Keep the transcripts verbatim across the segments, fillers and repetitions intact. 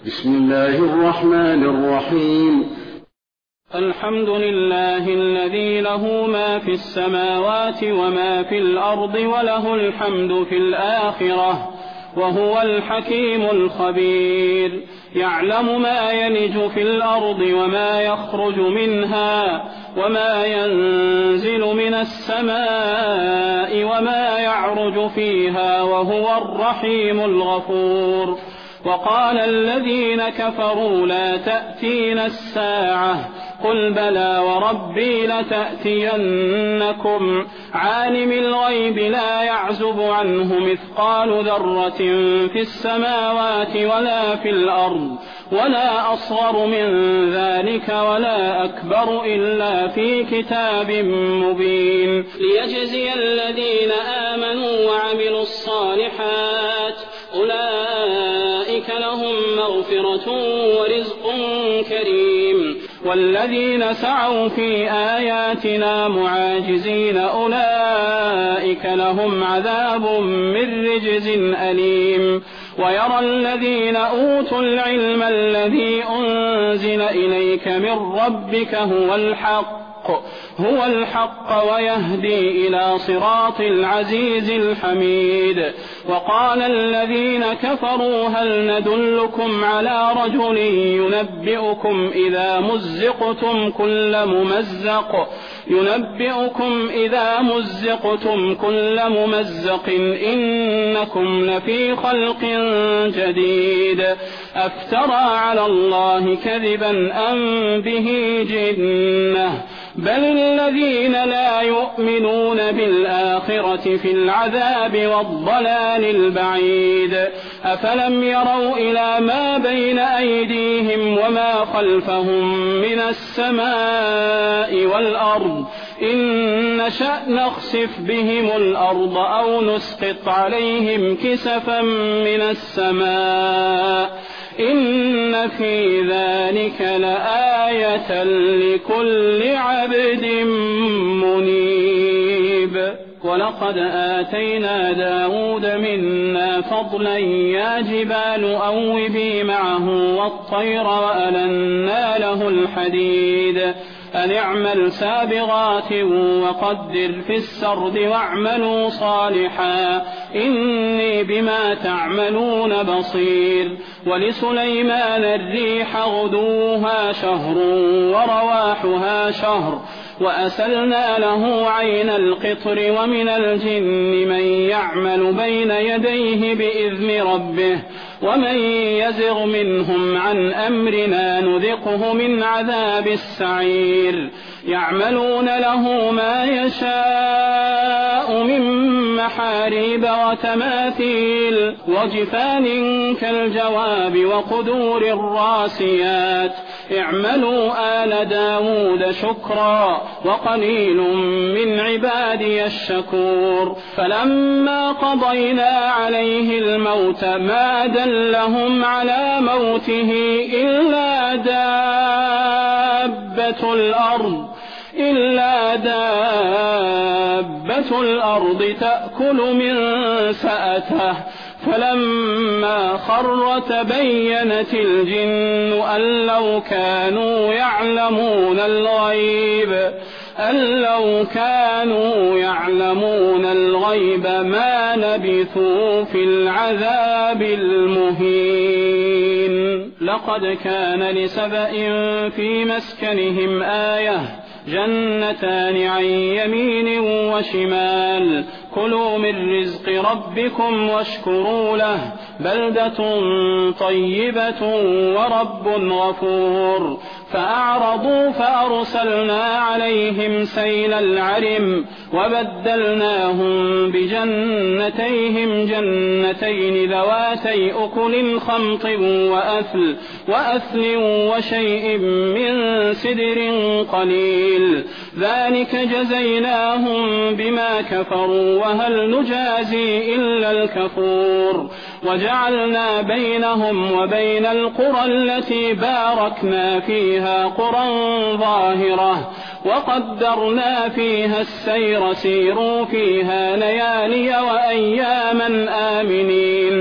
بسم الله الرحمن الرحيم. الحمد لله الذي له ما في السماوات وما في الأرض وله الحمد في الآخرة وهو الحكيم الخبير. يعلم ما يلج في الأرض وما يخرج منها وما ينزل من السماء وما يعرج فيها وهو الرحيم الغفور. وقال الذين كفروا لا تأتينا الساعة قل بلى وربي لتأتينكم عالم الغيب لا يعزب عنه مثقال ذرة في السماوات ولا في الأرض ولا أصغر من ذلك ولا أكبر إلا في كتاب مبين ليجزي الذين آمنوا وعملوا الصالحات أولئك لهم مغفرة ورزق كريم. والذين سعوا في آياتنا معاجزين أولئك لهم عذاب من رجز أليم. ويرى الذين أوتوا العلم الذي أنزل إليك من ربك هو الحق هو الحق ويهدي إلى صراط العزيز الحميد. وقال الذين كفروا هل ندلكم على رجل ينبئكم إذا مزقتم كل ممزق ينبئكم إذا مزقتم كل ممزق إنكم لفي خلق جديد أفترى على الله كذبا أم به جنة بل الذين لا يؤمنون بالآخرة في العذاب والضلال البعيد. أفلم يروا إلى ما بين أيديهم وما خلفهم من السماء والأرض إن نشأ نخسف بهم الأرض أو نسقط عليهم كسفا من السماء إن في ذلك لآية لكل عبد منيب. ولقد آتينا داود منا فضلا يا جبال أوبي معه والطير وألنا له الحديد أن اعمل سابغات وقدر في السرد واعملوا صالحا إني بما تعملون بصير. ولسليمان الريح غدوها شهر ورواحها شهر وأسلنا له عين القطر ومن الجن من يعمل بين يديه بإذن ربه ومن يزغ منهم عن أمرنا نذقه من عذاب السعير. يعملون له ما يشاء من محاريب وتماثيل وجفان كالجواب وقدور الراسيات اعملوا آل داود شكرا وقليل من عبادي الشكور. فلما قضينا عليه الموت ما دلهم على موته إلا دابة الأرض إلا دابة الأرض تأكل من سأته فلما خر تبينت الجن أن لو كانوا يعلمون الغيب أن لو كانوا يعلمون الغيب ما لبثوا في العذاب المهين. لقد كان لسبأ في مسكنهم آية جنتان عن يمين وشمال كلوا من رزق ربكم واشكروا له بلدة طيبة ورب غفور. فأعرضوا فأرسلنا عليهم سيل العرم وبدلناهم بجنتيهم جنتين ذواتي أكل خمط وأثل وأثل وشيء من سدر قليل ذلك جزيناهم بما كفروا وهل نجازي إلا الكفور. وجعلنا بينهم وبين القرى التي باركنا فيها قرى ظاهرة وقدرنا فيها السير سيروا فيها ليالي وأياما آمنين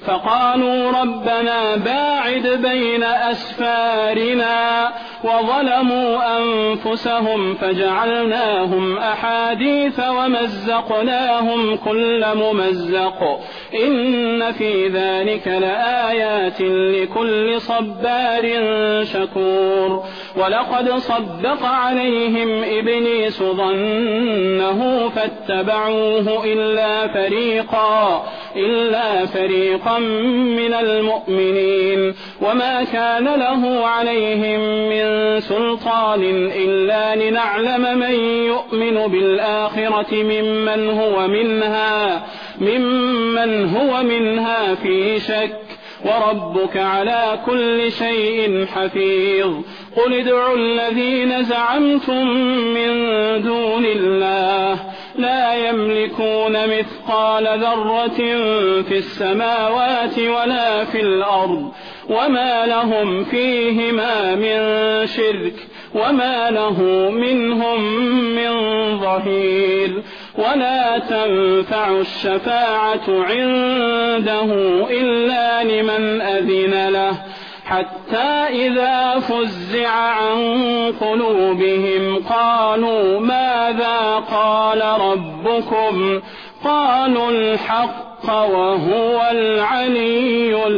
فقالوا ربنا باعد بين أسفارنا وظلموا أنفسهم فجعلناهم أحاديث ومزقناهم كل ممزق إن في ذلك لآيات لكل صبار شكور ولقد صدق عليهم إبليس ظنه فاتبعوه إلا فريقا إلا فريقا من المؤمنين وما كان له عليهم من سلطان إلا لنعلم من يؤمن بالآخرة ممن هو منها ممن هو منها في شك وربك على كل شيء حفيظ قل ادعوا الذين زعمتم من دون الله لا يملكون مثقال ذرة في السماوات ولا في الأرض وما لهم فيهما من شرك وما له منهم من ظهير ولا تنفع الشفاعة عنده إلا لمن أذن له حتى إذا فزع عن قلوبهم قالوا ماذا قال ربكم قالوا الحق وهو العلي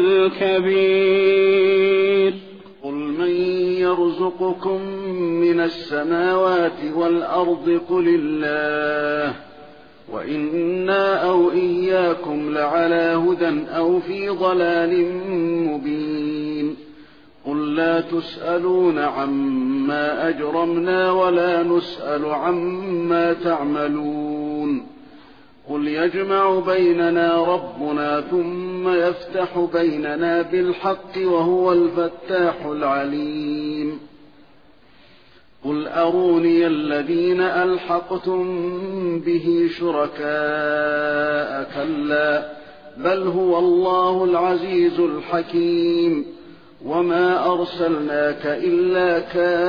الكبير قل من يرزقكم من السماوات والأرض قل الله وإنا أو إياكم لعلى هدى أو في ضلال مبين قل لا تسألون عما أجرمنا ولا نسأل عما تعملون قل يجمع بيننا ربنا ثم يفتح بيننا بالحق وهو الفتاح العليم قل أروني الذين ألحقتم به شركاء كلا بل هو الله العزيز الحكيم وما أرسلناك إلا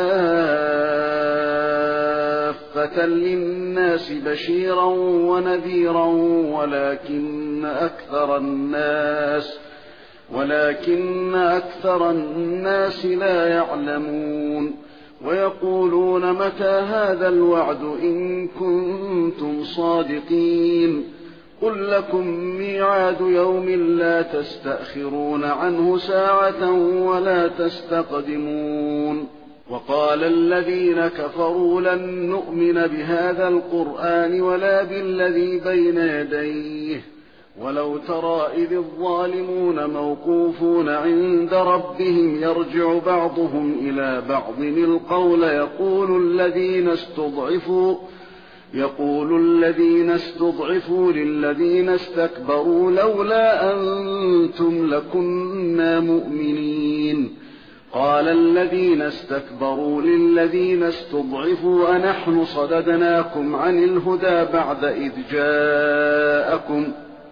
كافة للناس بشيرا ونذيرا ولكن أكثر الناس ولكن أكثر الناس لا يعلمون ويقولون متى هذا الوعد إن كنتم صادقين قل لكم ميعاد يوم لا تستأخرون عنه ساعة ولا تستقدمون وقال الذين كفروا لن نؤمن بهذا القرآن ولا بالذي بين يديه ولو ترى إذ الظالمون موقوفون عند ربهم يرجع بعضهم إلى بعض القول يقول الذين استضعفوا يقول الذين استضعفوا للذين استكبروا لولا أنتم لكنا مؤمنين قال الذين استكبروا للذين استضعفوا أنحن صددناكم عن الهدى بعد إذ جاءكم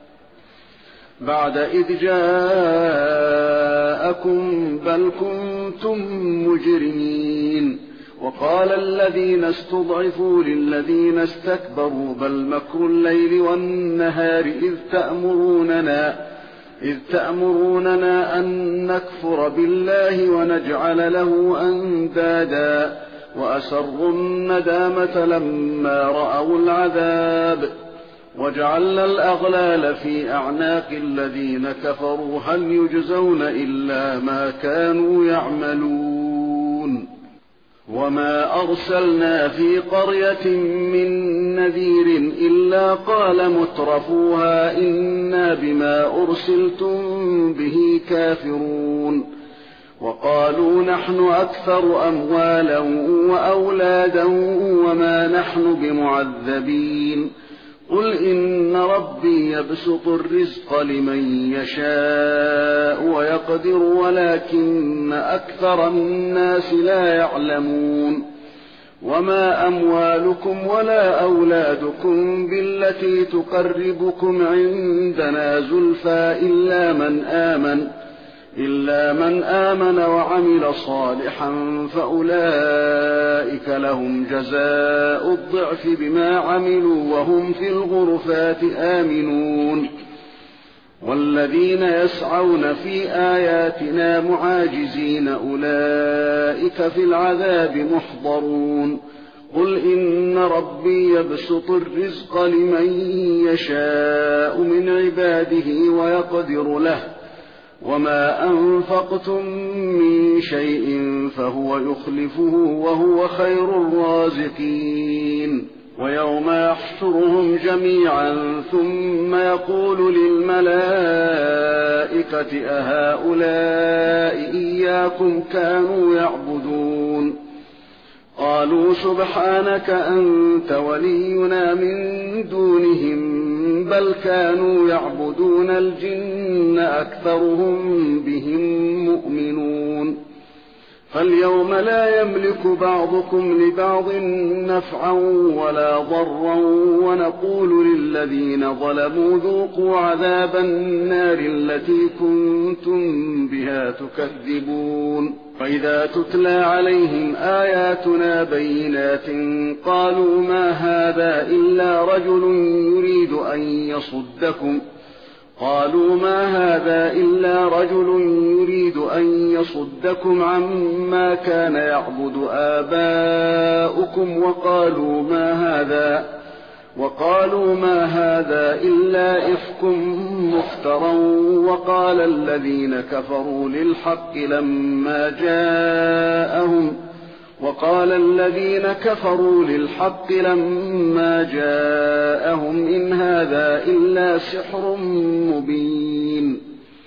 بعد إذ جاءكم بل كنتم مجرمين وقال الذين استضعفوا للذين استكبروا بل مكر الليل والنهار إذ تأمروننا إذ تأمروننا أن نكفر بالله ونجعل له أندادا وأسروا الندامة لما رأوا العذاب وجعلنا الأغلال في أعناق الذين كفروا هل يجزون إلا ما كانوا يعملون وما أرسلنا في قرية من نذير إلا قال مترفوها إنا بما أرسلتم به كافرون وقالوا نحن أكثر أموالا وأولادا وما نحن بمعذبين قل إن ربي يبسط الرزق لمن يشاء ويقدر ولكن أكثر الناس لا يعلمون وما أموالكم ولا أولادكم بالتي تقربكم عندنا زلفى إلا من آمن إلا من آمن وعمل صالحا فأولئك لهم جزاء الضعف بما عملوا وهم في الغرفات آمنون والذين يسعون في آياتنا معاجزين أولئك في العذاب محضرون قل إن ربي يبسط الرزق لمن يشاء من عباده ويقدر له وما أنفقتم من شيء فهو يخلفه وهو خير الرازقين ويوم يحشرهم جميعا ثم يقول للملائكة أهؤلاء إياكم كانوا يعبدون قالوا سبحانك أنت ولينا من دونهم بل كانوا يعبدون الجن أكثرهم بهم مؤمنون فاليوم لا يملك بعضكم لبعض نفعا ولا ضرا ونقول للذين ظلموا ذوقوا عذاب النار التي كنتم بها تكذبون وإذا تتلى عليهم آياتنا بينات قالوا ما هذا إلا رجل يريد أن يصدكم قالوا ما هذا إلا رجل يريد أن يصدكم عما كان يعبد آباؤكم وقالوا ما هذا وقالوا ما هذا إلا إفك مفترى وقال الذين كفروا للحق لما جاءهم وقال الذين كفروا للحق لما جاءهم إن هذا إلا سحر مبين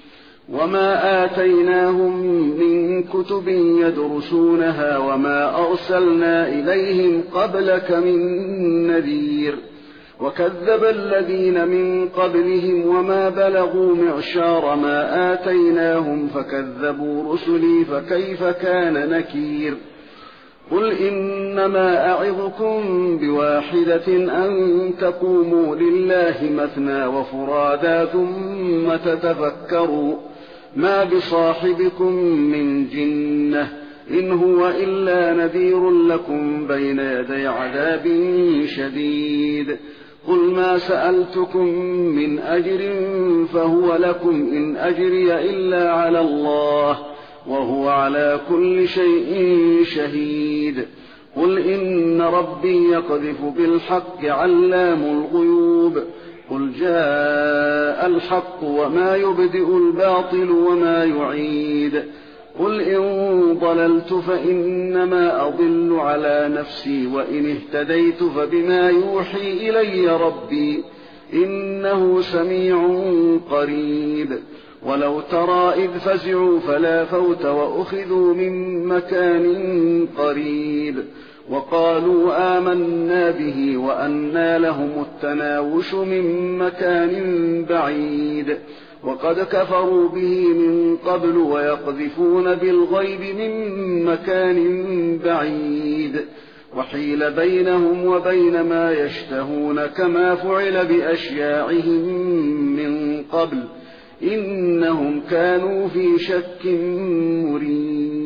وما آتيناهم من كتب يدرسونها وما أرسلنا إليهم قبلك من نذير وكذب الذين من قبلهم وما بلغوا معشار ما آتيناهم فكذبوا رسلي فكيف كان نكير قل إنما أعظكم بواحدة أن تقوموا لله مثنى وفرادا ثم تتفكروا ما بصاحبكم من جنة إن هو إلا نذير لكم بين يدي عذاب شديد قل ما سألتكم من أجر فهو لكم إن أجري إلا على الله وهو على كل شيء شهيد قل إن ربي يقذف بالحق علام الغيوب قل جاء الحق وما يبدئ الباطل وما يعيد قل إن ضللت فإنما أضل على نفسي وإن اهتديت فبما يوحي إلي ربي إنه سميع قريب ولو ترى إذ فزعوا فلا فوت وأخذوا من مكان قريب وقالوا آمنا به وأنى لهم التناوش من مكان بعيد وقد كفروا به من قبل ويقذفون بالغيب من مكان بعيد وحيل بينهم وبين ما يشتهون كما فعل بأشياعهم من قبل إنهم كانوا في شك مريب